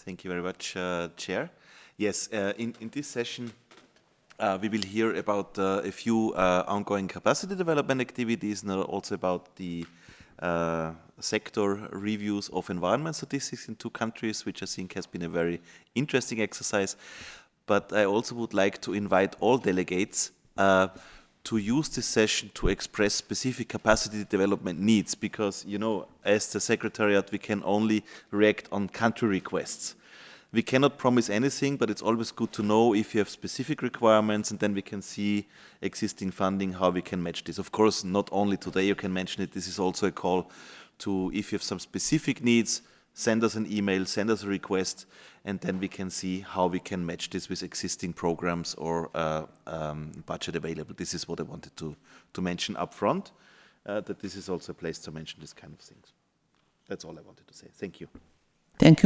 Thank you very much, Chair. Yes, in this session, we will hear about a few ongoing capacity development activities and also about the sector reviews of environment statistics in two countries, which I think has been a very interesting exercise. But I also would like to invite all delegates to use this session to express specific capacity development needs, because, you know, as the Secretariat, we can only react on country requests. We cannot promise anything, but it's always good to know if you have specific requirements, and then we can see existing funding, how we can match this. Of course, not only today you can mention it, this is also a call to, if you have some specific needs, send us an email, send us a request, and then we can see how we can match this with existing programs or budget available. This is what I wanted to mention up front, that this is also a place to mention this kind of things. That's all I wanted to say. Thank you. Thank you.